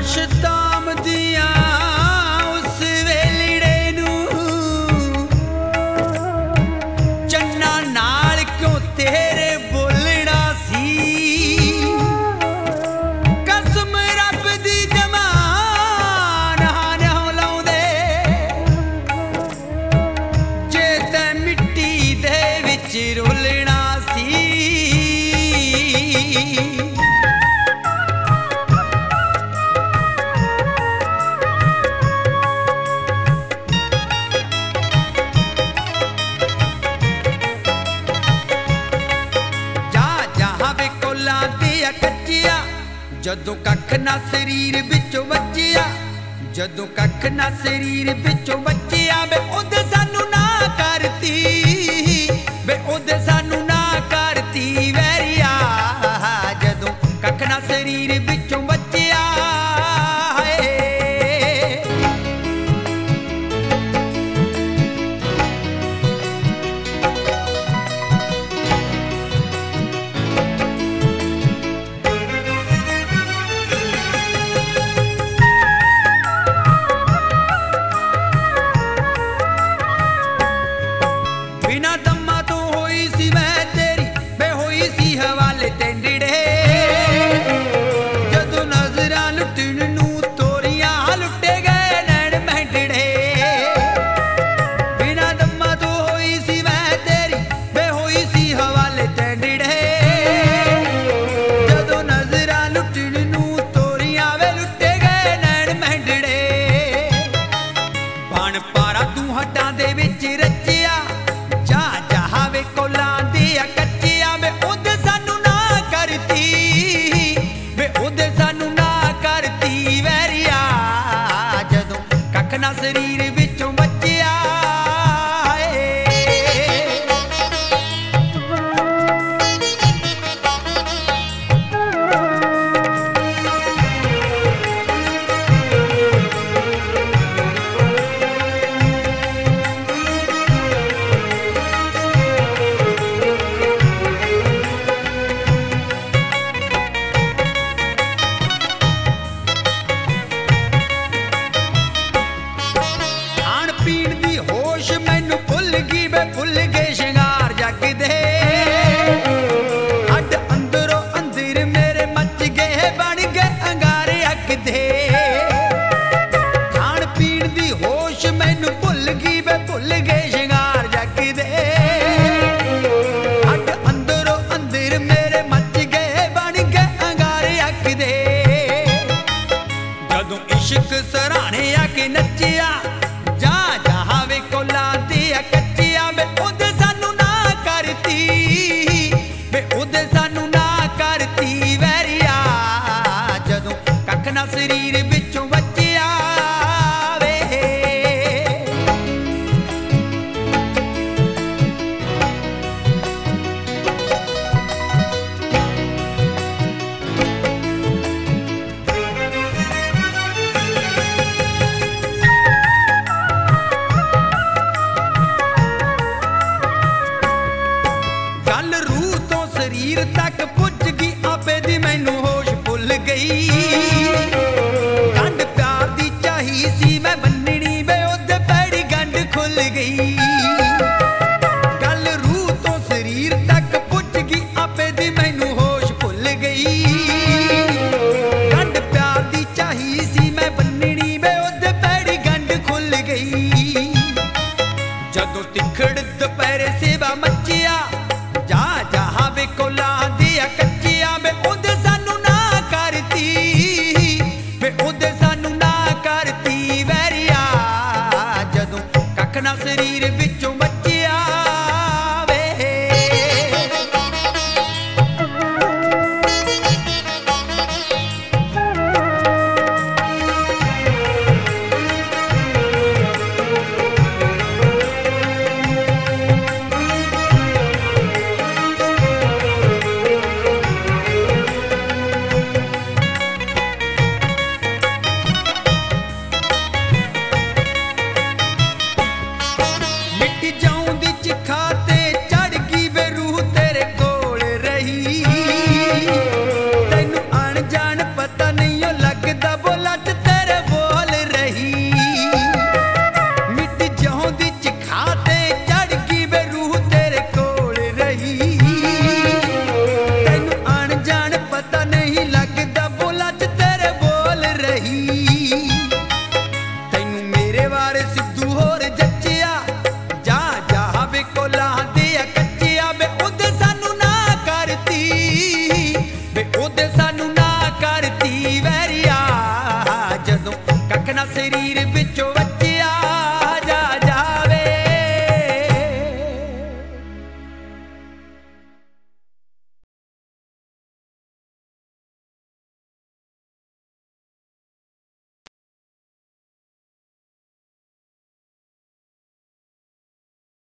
ਸ਼ਤਾਮ ਦੀਆਂ ਉਸ ਵੇਲੜੇ ਨੂੰ ਚੰਨਾ ਨਾਲ ਕਿਉਂ ਤੇਰੇ ਬੋਲਣਾ ਸੀ। ਕਸਮ ਰੱਬ ਦੀ ਜਮਾਨ ਨਾ ਲਾਉਂਦੇ ਜੇ ਤੈਂ ਮਿੱਟੀ ਦੇ ਵਿੱਚ ਰੋਲਣਾ ਸੀ। ਕੱਚਿਆ ਜਦੋਂ ਕੱਖ ਨਾ ਸਰੀਰ ਵਿੱਚੋਂ ਵੱਜਿਆ, ਜਦੋਂ ਕੱਖ ਨਾ ਸਰੀਰ ਵਿੱਚੋਂ ਵੱਜਿਆ ਵੇ ਉਹਦੇ ਸਾਨੂੰ ਨਾ ਕਰਤੀ, ਵੇ ਉਹਦੇ ਸਾਨੂੰ ਨਾ ਕਰਤੀ ਵੈਰੀਆ। ਜਦੋਂ ਕੱਖ ਨਾ ਸਰੀਰ ਵਿੱਚੋਂ ਵੱਜਿਆ ਬਿਨਾਂ ਦਮਾਂ ਤੋਂ ਹੋਈ ਸੀ ਮੈਂ ਤੇਰੀ ਵੇ ਹੋਈ ਸੀ ਹਵਾਲੇ ਟੈਂਡੜੇ। ਜਦੋਂ ਨਜ਼ਰਾਂ ਲੁੱਟਣ ਨੂੰ ਤੋਰੀਆਂ ਲੁੱਟੇ ਗਏ ਨੈਣ ਮਹਿੰਡੜੇ। ਬਿਨਾਂ ਦਮਾਂ ਤੋਂ ਹੋਈ ਸੀ ਮੈਂ ਤੇਰੀ ਵੇ ਹੋਈ ਸੀ ਹਵਾਲੇ ਟੈਂਡੜੇ। ਜਦੋਂ ਨਜ਼ਰਾਂ ਲੁੱਟਣ ਨੂੰ ਤੋਰੀਆਂ ਵੇ ਲੁੱਟੇ ਗਏ ਨੈਣ ਮਹਿੰਡੜੇ। ਬਣ ਪਾਰਾ ਤੂੰ ਹੱਡਾਂ ਦੇ ਵਿੱਚ ਰਚਿਆ ਕੋਲਾਂ ਦੀਆਂ ਕੱਚਿਆਂ ਵੇ ਉਹਦੇ ਸਾਨੂੰ ਨਾ ਕਰਤੀ, ਵੇ ਉਹਦੇ ਸਾਨੂੰ ਨਾ ਕਰਤੀ ਵੈਰੀਆ। ਜਦੋਂ ਕੱਖ ਨਾ ਸਰੀਰ ਵਿੱਚੋਂ ਵੱਜਿਆ ਭੁੱਲ ਗਏ ਸ਼ਿੰਗਾਰ ਜੱਗ ਦੇ। ਅੱਡ ਅੰਦਰੋਂ ਅੰਦਰ ਮੇਰੇ ਮੱਚ ਗਏ ਬਣ ਗਏ ਅੰਗਾਰੇ ਅੱਗ ਦੇ। ਖਾਣ ਪੀਣ ਦੀ ਹੋਸ਼ ਮੈਨੂੰ ਭੁੱਲ ਗਈ ਵੇ ਭੁੱਲ ਗਏ ਸ਼ਿੰਗਾਰ ਜੱਗ ਦੇ। ਅੱਡ ਅੰਦਰੋਂ ਅੰਦਰ ਮੇਰੇ ਮੱਚ ਗਏ ਬਣ ਗਏ ਅੰਗਾਰੇ ਅੱਗ ਦੇ। ਜਦੋਂ ਇਸ਼ਕ ਸਰਾਣੇ ਆ ਕੇ ਨੱਚਿਆ ਜਾ ਵੇ ਕੋਲਾਂ ਦੀਆਂ ਕੱਚਿਆਂ ਵੇ ਉਹਦੇ ਸਾਨੂੰ ਨਾ ਕਰਤੀ, ਵੇ ਉਹਦੇ ਸਾਨੂੰ ਨਾ ਕਰਤੀ ਵੈਰੀਆ। ਜਦੋਂ ਕੱਖ ਨਾ ਸਰੀਰ ਵਿੱਚੋਂ ਵੱਜਿਆ ਵੇ ਗੱਲ ਰੂਹ ਤੋਂ ਸਰੀਰ ਤੱਕ ਪੁੱਜ ਗਈ ਆਪੇ ਦੀ ਮੈਨੂੰ ਹੋਸ਼ ਭੁੱਲ ਗਈ। ਦਾ ਬੋਲਾਂ ਚ